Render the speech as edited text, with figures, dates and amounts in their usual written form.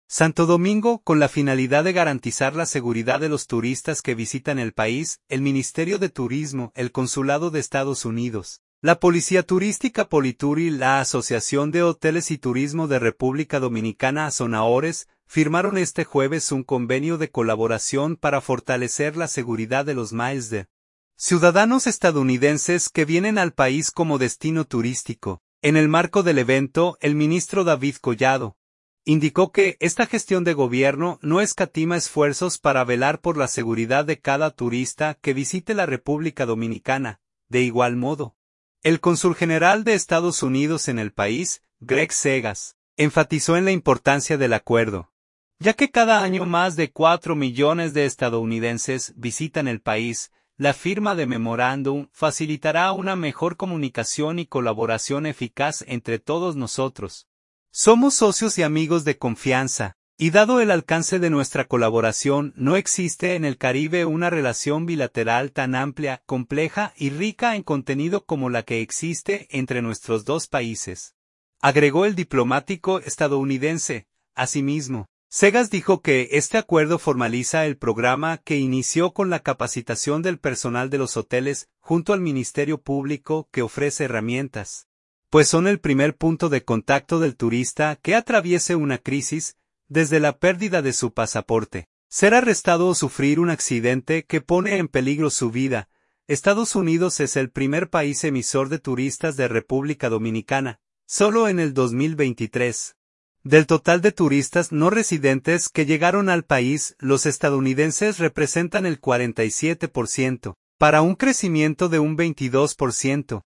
Santo Domingo, con la finalidad de garantizar la seguridad de los turistas que visitan el país, el Ministerio de Turismo, el Consulado de Estados Unidos, la Policía Turística Politur y la Asociación de Hoteles y Turismo de República Dominicana Azonaores, firmaron este jueves un convenio de colaboración para fortalecer la seguridad de los miles de ciudadanos estadounidenses que vienen al país como destino turístico. En el marco del evento, el ministro David Collado indicó que esta gestión de gobierno no escatima esfuerzos para velar por la seguridad de cada turista que visite la República Dominicana. De igual modo, el cónsul general de Estados Unidos en el país, Greg Segas, enfatizó en la importancia del acuerdo, ya que cada año más de 4 millones de estadounidenses visitan el país. La firma de memorándum facilitará una mejor comunicación y colaboración eficaz entre todos nosotros. Somos socios y amigos de confianza, y dado el alcance de nuestra colaboración, no existe en el Caribe una relación bilateral tan amplia, compleja y rica en contenido como la que existe entre nuestros dos países, agregó el diplomático estadounidense. Asimismo, Segas dijo que este acuerdo formaliza el programa que inició con la capacitación del personal de los hoteles junto al Ministerio Público, que ofrece herramientas, pues son el primer punto de contacto del turista que atraviese una crisis, desde la pérdida de su pasaporte, ser arrestado o sufrir un accidente que pone en peligro su vida. Estados Unidos es el primer país emisor de turistas de República Dominicana. Solo en el 2023, del total de turistas no residentes que llegaron al país, los estadounidenses representan el 47%, para un crecimiento de un 22%.